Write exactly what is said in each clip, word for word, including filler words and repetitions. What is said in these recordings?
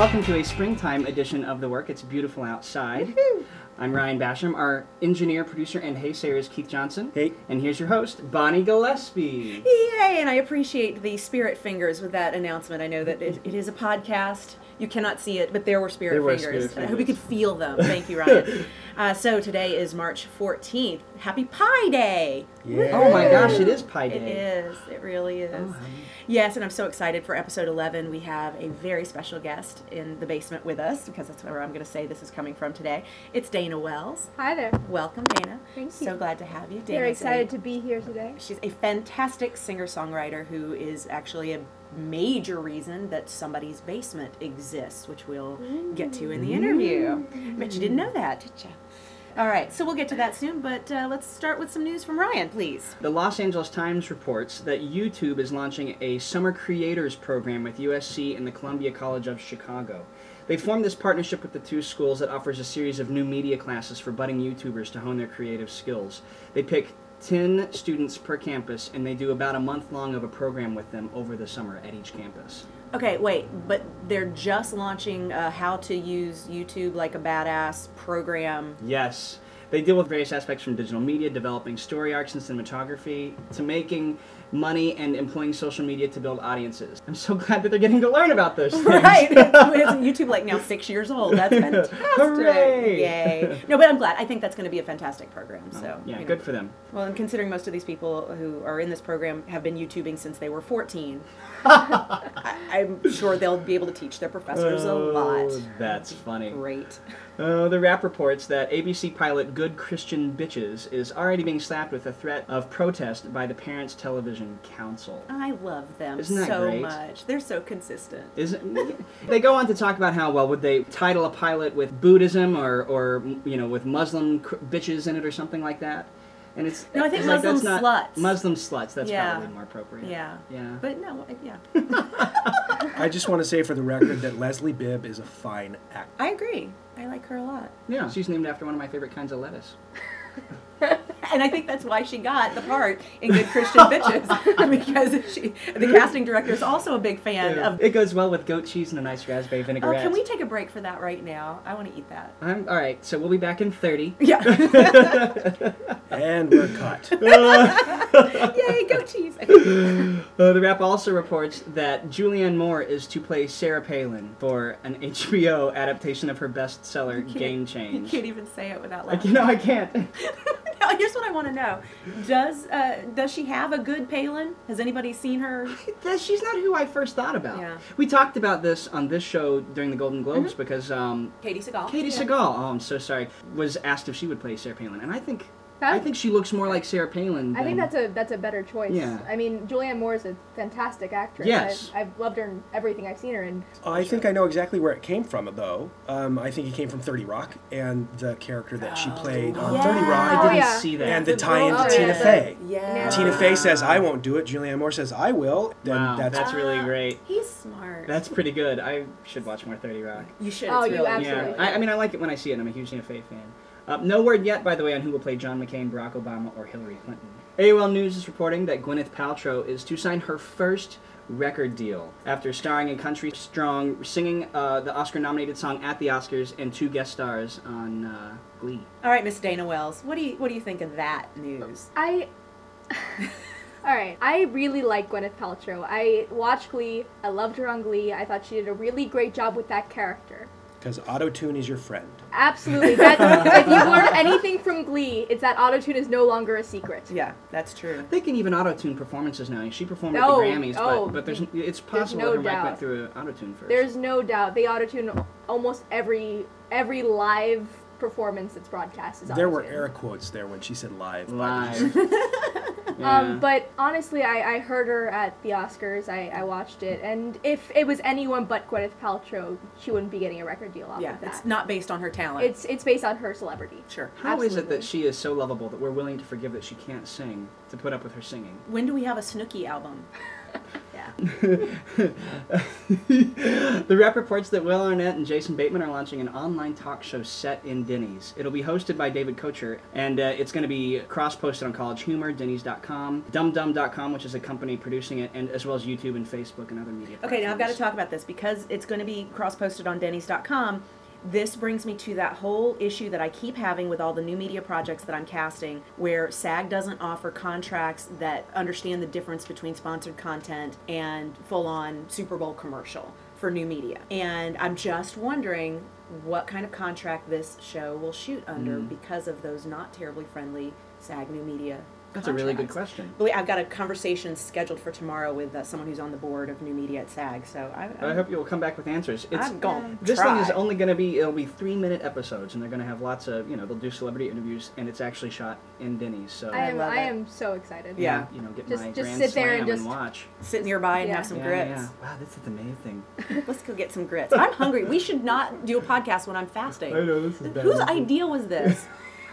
welcome to a springtime edition of The Work. It's beautiful outside. Woo-hoo. I'm Ryan Basham. Our engineer, producer, and haysayer is Keith Johnson. Hey. And here's your host, Bonnie Gillespie. Yay, and I appreciate the spirit fingers with that announcement. I know that it, it is a podcast. You cannot see it, but there were spirit There were fingers. spirit I hope you fingers. could feel them. Thank you, Ryan. uh, so today is March fourteenth. Happy Pie Day! Yeah. Oh my gosh, it is Pie Day. It is. It really is. Oh, honey. Yes, and I'm so excited for episode eleven. We have a very special guest in the basement with us, because that's where I'm going to say this is coming from today. It's Dana Wells. Hi there. Welcome, Dana. Thank So you. glad to have you. Dana Very excited to be here today. She's a fantastic singer-songwriter who is actually a major reason that Somebody's Basement exists, which we'll get to in the interview. Bet you didn't know that, did you? All right, so we'll get to that soon, but uh, let's start with some news from Ryan, please. The Los Angeles Times reports that YouTube is launching a summer creators program with U S C and the Columbia College of Chicago. They formed this partnership with the two schools that offers a series of new media classes for budding YouTubers to hone their creative skills. They pick ten students per campus, and they do about a month long of a program with them over the summer at each campus. Okay, wait, but they're just launching uh, how to use YouTube like a badass program. Yes. They deal with various aspects from digital media, developing story arcs and cinematography, to making money and employing social media to build audiences. I'm so glad that they're getting to learn about those things. Right. Isn't YouTube like now six years old? That's fantastic. Hooray. Yay. No, but I'm glad. I think that's going to be a fantastic program. So Yeah, you know. good for them. Well, and considering most of these people who are in this program have been YouTubing since they were fourteen, I, I'm sure they'll be able to teach their professors a lot. Oh, that's funny. Great. Uh, the Wrap reports that A B C pilot Good Christian Bitches is already being slapped with a threat of protest by the Parents Television Council. I love them Isn't that so great? much. They're so consistent. Isn't they go on to talk about how, well, would they title a pilot with Buddhism or, or you know, with Muslim cr- bitches in it or something like that? And it's No, I think it's like, Muslim that's not, sluts. Muslim sluts. That's Yeah. probably more appropriate. Yeah. Yeah. But no, yeah. I just want to say for the record that Leslie Bibb is a fine actor. I agree. I like her a lot. Yeah. She's named after one of my favorite kinds of lettuce. And I think that's why she got the part in Good Christian Bitches, because she, the casting director is also a big fan Yeah. of. It goes well with goat cheese and a nice raspberry Oh, vinaigrette. can we take a break for that right now? I want to eat that. I'm, all right, so we'll be back in thirty. Yeah. And we're cut. Yay, goat cheese. Uh, the Wrap also reports that Julianne Moore is to play Sarah Palin for an H B O adaptation of her bestseller Game You Change. can't even say it without Like, laughing. you know, I can't. Now, here's what I want to know: Does uh, does she have a good Palin? Has anybody seen her? That- She's not who I first thought about. Yeah. We talked about this on this show during the Golden Globes Mm-hmm. because um, Katie Seagal. Katie Yeah. Seagal, oh, I'm so sorry, was asked if she would play Sarah Palin, and I think I That- think she looks more like Sarah Palin. I think than- that's a that's a better choice. Yeah. I mean, Julianne Moore is a fantastic actress. Yes. I've, I've loved her in everything I've seen her in. I think I know exactly where it came from, though. Um, I think it came from thirty Rock and the character that she played on Yeah. thirty I Rock. didn't Oh, yeah. see that. And the The tie-in girl- to Tina Oh, Fey. Yeah. Tina Fey says, I won't do it. Julianne Moore says, I will. Then Wow, that's, that's really great. He's smart. That's pretty good. I should watch more thirty Rock. You should. Oh, it's you really absolutely Yeah, I, I mean, I like it when I see it. I'm a huge Tina Fey fan. Uh, no word yet, by the way, on who will play John McCain, Barack Obama, or Hillary Clinton. A O L News is reporting that Gwyneth Paltrow is to sign her first record deal after starring in Country Strong, singing uh, the Oscar-nominated song at the Oscars, and two guest stars on uh, Glee. All right, Miss Dana Wells, what do you what do you think of that news? I. All right, I really like Gwyneth Paltrow. I watched Glee. I loved her on Glee. I thought she did a really great job with that character. because auto-tune is your friend. Absolutely. That, if you've learned anything from Glee, it's that autotune is no longer a secret. Yeah, that's true. They can even auto-tune performances now. She performed Oh, at the Grammys, oh, but, but there's it's possible no that her mic doubt. went through an auto-tune first. There's no doubt they autotune almost every every live performance that's broadcast is There were autotuned. air quotes there when she said live. Live. Yeah. Um, but honestly, I, I heard her at the Oscars. I, I watched it, and if it was anyone but Gwyneth Paltrow, she wouldn't be getting a record deal off Yeah, of that. it's not based on her talent. It's it's based on her celebrity. Sure. How is it absolutely. that she is so lovable that we're willing to forgive that she can't sing to put up with her singing? When do we have a Snooki album? Yeah. Yeah. The Rep reports that Will Arnett and Jason Bateman are launching an online talk show set in Denny's. It'll be hosted by David Kocher, and uh, it's going to be cross-posted on College Humor, Denny's dot com, Dum Dum dot com, which is a company producing it, and as well as YouTube and Facebook and other media Okay, now I've got to platforms. talk about this because it's going to be cross-posted on Denny's dot com. This brings me to that whole issue that I keep having with all the new media projects that I'm casting, where SAG doesn't offer contracts that understand the difference between sponsored content and full-on Super Bowl commercial for new media. And I'm just wondering what kind of contract this show will shoot under Mm. because of those not terribly friendly SAG new media That's a really good contracts. question. But I've got a conversation scheduled for tomorrow with uh, someone who's on the board of new media at SAG, so I, But I hope you'll come back with answers. It's, I'm going to This try. thing is only going to be, it'll be three minute episodes, and they're going to have lots of, you know, they'll do celebrity interviews, and it's actually shot in Denny's, so. I am love I it. am so excited. Yeah. You know, get Just- my just grand sit there and slam just- watch. sit nearby and Yeah. have some Yeah, grits. yeah. Wow, this is amazing. Let's go get some grits. I'm hungry. We should not do a podcast when I'm fasting. know, this is bad. Whose idea was this?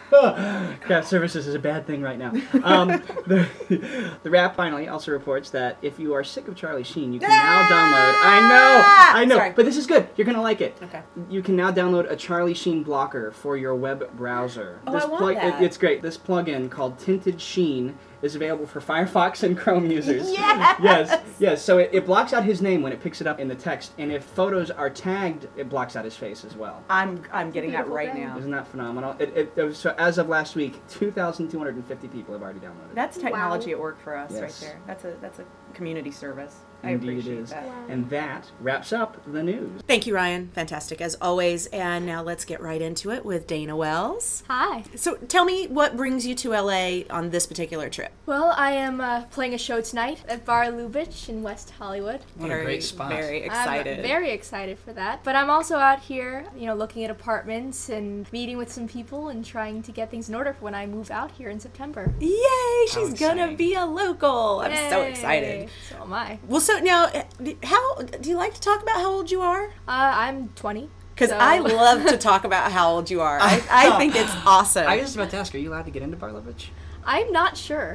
Craft services is a bad thing right now. Um, the, the Wrap finally also reports that if you are sick of Charlie Sheen, you can now download. I know, I know, Sorry. but this is good. You're gonna like it. Okay. You can now download a Charlie Sheen blocker for your web browser. Oh, this I want that. It, it's great. This plugin called Tinted Sheen is available for Firefox and Chrome users. Yes! Yes, yes. So it, it blocks out his name when it picks it up in the text, and if photos are tagged, it blocks out his face as well. I'm I'm getting that Beautiful right thing. now. Isn't that phenomenal? It, it, it was, so as of last week, two thousand two hundred fifty people have already downloaded it. That's technology Wow. at work for us right Yes. there. That's a that's a community service. I Indeed it appreciate is. that. Wow. And that wraps up the news. Thank you, Ryan. Fantastic as always. And now let's get right into it with Dana Wells. Hi. So tell me what brings you to L A on this particular trip. Well, I am uh, playing a show tonight at Bar Lubitsch in West Hollywood. What a very, great spot. Very excited. I'm very excited for that. But I'm also out here, you know, looking at apartments and meeting with some people and trying to get things in order for when I move out here in September. Yay! She's gonna exciting. be a local. I'm so Yay. excited. So am I. Well, so now, uh, how do you like to talk about how old you are? Uh, I'm twenty. Because so- I love to talk about how old you are. I, I think it's awesome. I was just about to ask, are you allowed to get into Barlovich? I'm not sure.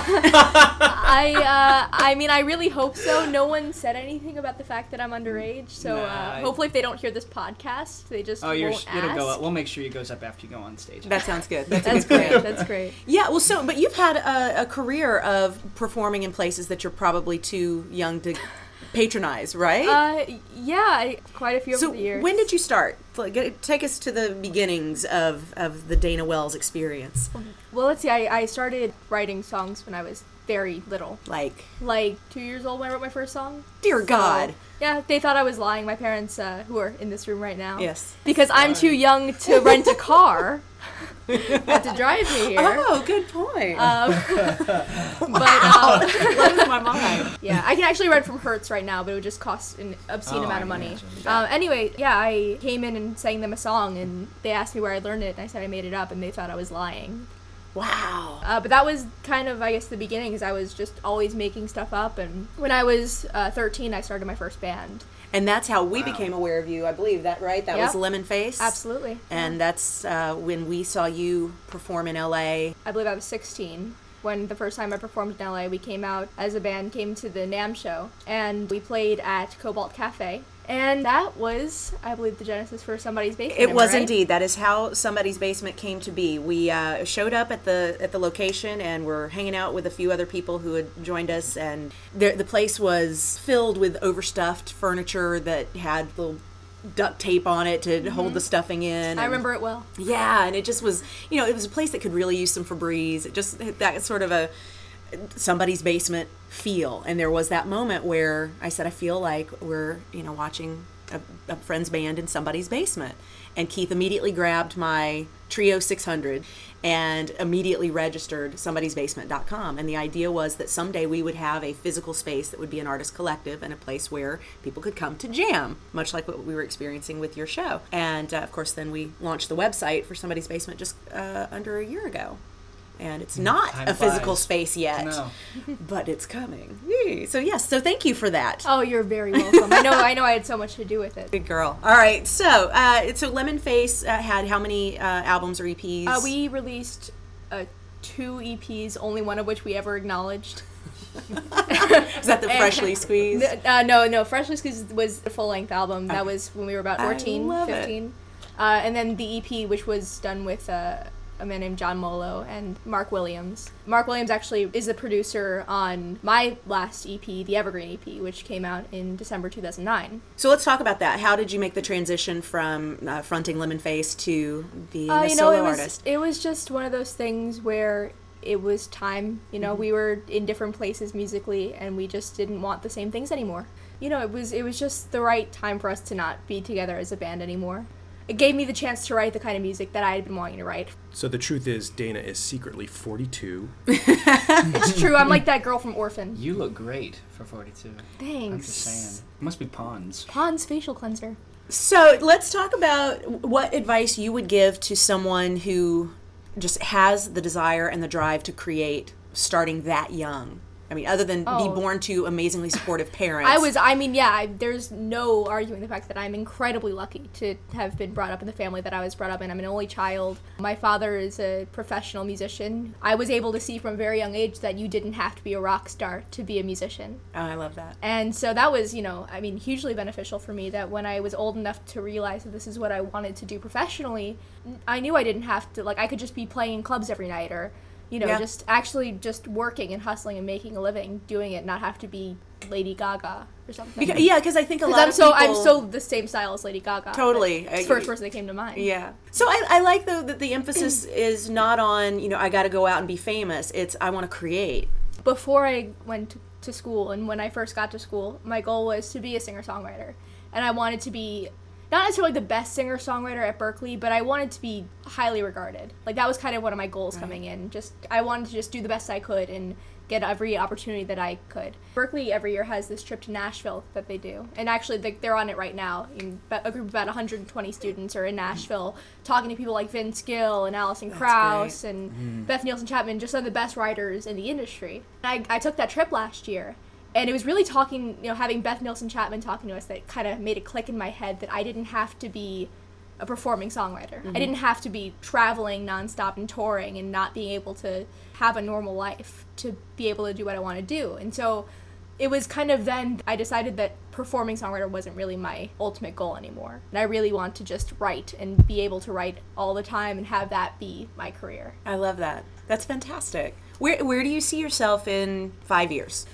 I uh, I mean, I really hope so. No one said anything about the fact that I'm underage, so Nah, uh, I- hopefully, if they don't hear this podcast, they just Oh, you're, won't it'll ask. go up. We'll make sure it goes up after you go on stage. That sounds good. That's, That's a good great. plan. That's great. Yeah, well, so, but you've had a, a career of performing in places that you're probably too young to patronize, right? Uh, yeah, I, quite a few so over the years. when did you start? Like, get- Take us to the beginnings of, of the Dana Wells experience. Well, let's see. I, I started writing songs when I was very little, Like, like two years old when I wrote my first song. dear So, God. yeah, they thought I was lying. My parents, uh, who are in this room right now. Yes. Because I'm too young to rent a car. Had to drive me here. Oh, good point. Um, but um, Blows my mind. yeah, I can actually rent from Hertz right now, but it would just cost an obscene Oh, amount I of can money. imagine. Um, anyway, yeah, I came in and sang them a song, and they asked me where I learned it, and I said I made it up, and they thought I was lying. Wow. Uh, but that was kind of, I guess, the beginning, because I was just always making stuff up, and when I was uh, thirteen, I started my first band. And that's how we Wow. became aware of you, I believe. That right? That Yep. was Lemon Face? Absolutely. And that's uh, when we saw you perform in L A. I believe I was sixteen when the first time I performed in L A. We came out as a band, came to the NAMM show, and we played at Cobalt Cafe. And that was, I believe, the genesis for Somebody's Basement. It am I was right? indeed. That is how Somebody's Basement came to be. We uh, showed up at the at the location and were hanging out with a few other people who had joined us, and the the place was filled with overstuffed furniture that had little duct tape on it to hold the stuffing in. I and- remember it well. Yeah, and it just was, you know, it was a place that could really use some Febreze. It just had that sort of a Somebody's Basement feel. And there was that moment where I said, I feel like we're, you know, watching a, a friend's band in somebody's basement. And Keith immediately grabbed my Trio six hundred and immediately registered somebodies basement dot com. And the idea was that someday we would have a physical space that would be an artist collective and a place where people could come to jam, much like what we were experiencing with your show. And uh, of course, then we launched the website for Somebody's Basement just uh, under a year ago. And it's not Time a physical flies. space yet, No. but it's coming. Yay. So yes, so thank you for that. Oh, you're very welcome. I know I know I had so much to do with it. Good girl. All right, so uh, so Lemon Face uh, had how many uh, albums or E Ps? Uh, we released uh, two E Ps, only one of which we ever acknowledged. Is that the Freshly Squeezed? Uh, no, no. Freshly Squeezed was the full length album. That was when we were about fourteen, I love fifteen. Uh, and then the E P, which was done with uh, a man named John Molo and Mark Williams. Mark Williams actually is the producer on my last E P, the Evergreen E P, which came out in December two thousand nine. So let's talk about that. How did you make the transition from uh, fronting Lemonface to being Uh, a you know, solo it was, artist? It was just one of those things where it was time. You know, mm-hmm. we were in different places musically, and we just didn't want the same things anymore. You know, it was it was just the right time for us to not be together as a band anymore. It gave me the chance to write the kind of music that I had been wanting to write. So the truth is, Dana is secretly forty-two. It's true. I'm like that girl from Orphan. You look great for forty-two. Thanks. I'm just saying. It must be Pond's. Pond's facial cleanser. So let's talk about what advice you would give to someone who just has the desire and the drive to create starting that young. I mean, other than Oh. be born to amazingly supportive parents. I was, I mean, yeah, I, there's no arguing the fact that I'm incredibly lucky to have been brought up in the family that I was brought up in. I'm an only child. My father is a professional musician. I was able to see from a very young age that you didn't have to be a rock star to be a musician. Oh, I love that. And so that was, you know, I mean, hugely beneficial for me that when I was old enough to realize that this is what I wanted to do professionally, I knew I didn't have to, like, I could just be playing in clubs every night or, you know, Yeah. just actually just working and hustling and making a living doing it, not have to be Lady Gaga or something. Because, yeah, because I think a lot I'm of so people... I'm so the same style as Lady Gaga. Totally. It's the first person that came to mind. Yeah. So I, I like, though, that the emphasis is not on, you know, I got to go out and be famous. It's, I want to create. Before I went to, to school and when I first got to school, my goal was to be a singer-songwriter. And I wanted to be not necessarily the best singer-songwriter at Berklee, but I wanted to be highly regarded. Like, that was kind of one of my goals right. coming in. Just I wanted to just do the best I could and get every opportunity that I could. Berklee every year has this trip to Nashville that they do. And actually, they're on it right now. A group of about one hundred twenty students are in Nashville talking to people like Vince Gill and Alison That's Krauss great. and Mm. Beth Nielsen Chapman, just some of the best writers in the industry. And I, I took that trip last year. And it was really talking, you know, having Beth Nielsen Chapman talking to us that kind of made it click in my head that I didn't have to be a performing songwriter. Mm-hmm. I didn't have to be traveling nonstop and touring and not being able to have a normal life to be able to do what I want to do. And so it was kind of then I decided that performing songwriter wasn't really my ultimate goal anymore. And I really want to just write and be able to write all the time and have that be my career. I love that. That's fantastic. Where Where do you see yourself in five years?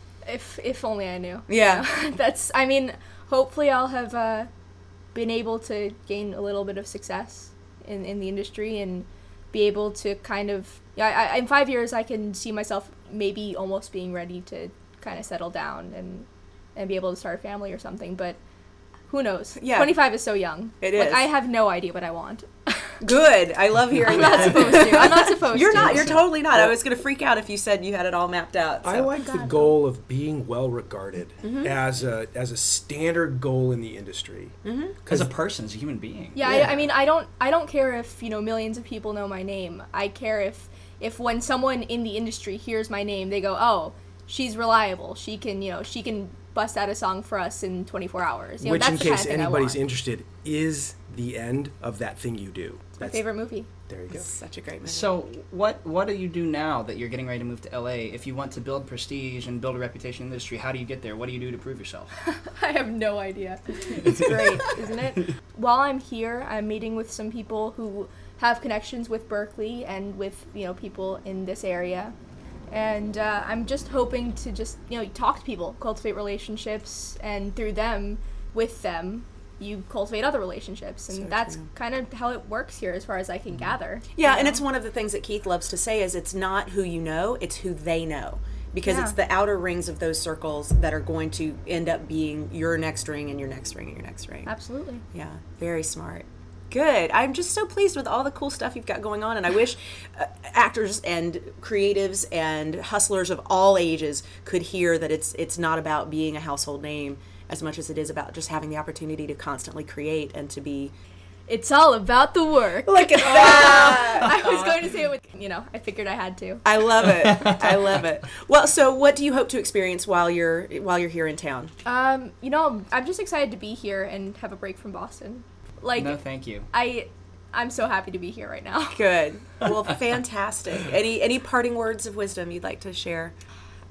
If if only I knew. Yeah. You know? That's, I mean, hopefully I'll have uh, been able to gain a little bit of success in, in the industry and be able to kind of, yeah, I, in five years I can see myself maybe almost being ready to kind of settle down and, and be able to start a family or something, but who knows? Yeah. twenty-five is so young. It like, is. I have no idea what I want. Good. I love hearing I'm that. not supposed to. I'm not supposed You're to. not. You're totally not. I was going to freak out if you said you had it all mapped out. So. I like the God. goal of being well regarded Mm-hmm. as a as a standard goal in the industry. Mm-hmm. As a person, as a human being. Yeah, Yeah. I, I mean, I don't, I don't care if, you know, millions of people know my name. I care if, if when someone in the industry hears my name, they go, oh, she's reliable. She can, you know, she can bust out a song for us in twenty-four hours. You know, Which, that's in the kind case of thing I anybody's want. interested, is the end of that thing you do. My favorite movie. There you go. It's such a great movie. So what what do you do now that you're getting ready to move to L A? If you want to build prestige and build a reputation in the industry, how do you get there? What do you do to prove yourself? I have no idea. It's great, isn't it? While I'm here, I'm meeting with some people who have connections with Berklee and with, you know, people in this area. And uh, I'm just hoping to just, you know, talk to people, cultivate relationships, and through them, with them, you cultivate other relationships. And So that's true. kind of how it works here as far as I can gather. Yeah, you and know? it's one of the things that Keith loves to say is it's not who you know, it's who they know. Because Yeah. it's the outer rings of those circles that are going to end up being your next ring and your next ring and your next ring. Absolutely. Yeah, very smart. Good. I'm just so pleased with all the cool stuff you've got going on, and I wish uh, actors and creatives and hustlers of all ages could hear that it's it's not about being a household name as much as it is about just having the opportunity to constantly create and to be... It's all about the work. Look at that! I was going to say it with, you know, I figured I had to. I love it. I love it. Well, so what do you hope to experience while you're while you're here in town? Um, you know, I'm just excited to be here and have a break from Boston. Like, No, thank you. I, I'm so happy to be here right now. Good. Well, fantastic. Any any parting words of wisdom you'd like to share?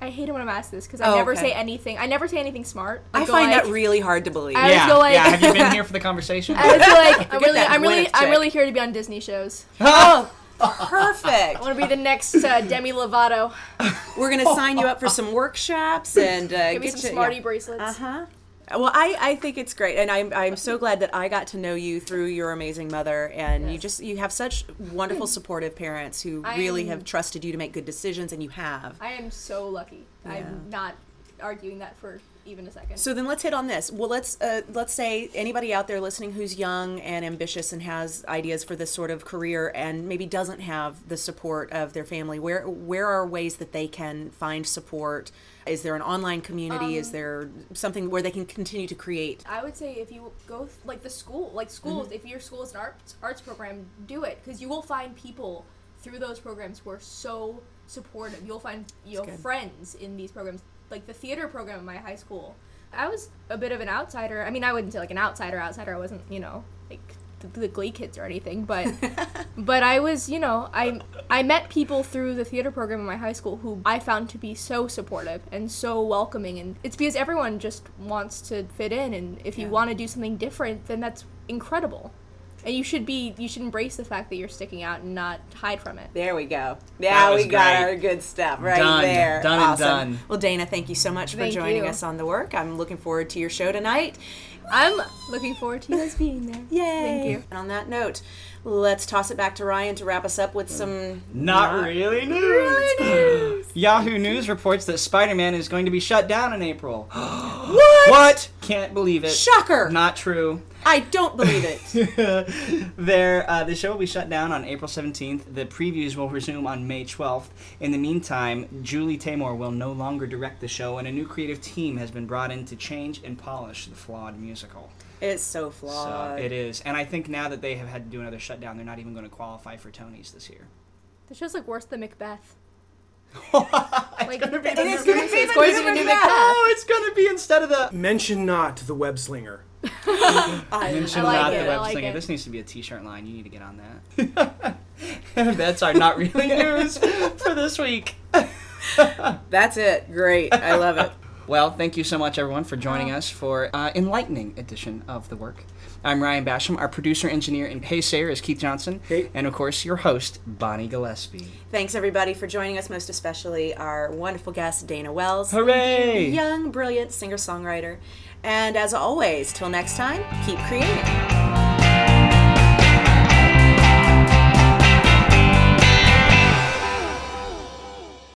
I hate it when I'm asked this because I Oh, never okay. say anything. I never say anything smart. I Like, find like, that really hard to believe. I always yeah, feel like- yeah. Have you been here for the conversation? I always feel like I'm Forget really, that I'm really, Gwyneth I'm chick. really here to be on Disney shows. Oh, perfect. I want to be the next uh, Demi Lovato. We're gonna sign you up for some workshops and uh, Give me get some you, Smarty yeah. bracelets. Uh-huh. Well, I, I think it's great, and I'm I'm so glad that I got to know you through your amazing mother, and you Yes. just you have such wonderful, supportive parents who I really am- have trusted you to make good decisions, and you have. I am so lucky. Yeah. I'm not arguing that for even a second. So then let's hit on this. Well, let's uh, let's say anybody out there listening who's young and ambitious and has ideas for this sort of career and maybe doesn't have the support of their family. Where where are ways that they can find support? Is there an online community? Is Um, there something where they can continue to create? I would say if you go th- like the school, like schools, Mm-hmm. if your school is an arts arts program, do it because you will find people through those programs who are so supportive. You'll find you know That's good. friends in these programs, like the theater program in my high school. I was a bit of an outsider. I mean, I wouldn't say like an outsider. Outsider. I wasn't, you know, like the, the Glee kids or anything, but but I was, you know, I I met people through the theater program in my high school who I found to be so supportive and so welcoming, and it's because everyone just wants to fit in, and if you Yeah. want to do something different, then that's incredible. And you should be you should embrace the fact that you're sticking out and not hide from it. There we go. That Yeah, was we got great. our good stuff right Done. there. Done and Awesome. done. Well, Dana, thank you so much for Thank joining you. us on The Work. I'm looking forward to your show tonight. I'm looking forward to you guys being there. Yay! Thank you. And on that note, let's toss it back to Ryan to wrap us up with some Not really news. Yahoo News reports that Spider-Man is going to be shut down in April. What? What? Can't believe it. Shocker! Not true. I don't believe it. there, uh, the show will be shut down on April seventeenth. The previews will resume on May twelfth. In the meantime, Julie Taymor will no longer direct the show, and a new creative team has been brought in to change and polish the flawed musical. It's so So flawed. it is. And I think now that they have had to do another shutdown, they're not even going to qualify for Tonys this year. The show's like worse than Macbeth. it's Like, going to be it the is new gonna be- Macbeth. it's going to be the new Macbeth. Oh, it's going to be instead of the... Mention not the web slinger. I, Mention I like not it, the I web like slinger. it. This needs to be a t-shirt line. You need to get on that. That's our not really news for this week. That's it. Great. I love it. Well, thank you so much, everyone, for joining us for uh, enlightening edition of The Work. I'm Ryan Basham. Our producer, engineer, and paysayer is Keith Johnson. Hey. And, of course, your host, Bonnie Gillespie. Thanks, everybody, for joining us, most especially our wonderful guest, Dana Wells. Hooray! Young, brilliant singer-songwriter. And as always, till next time, keep creating.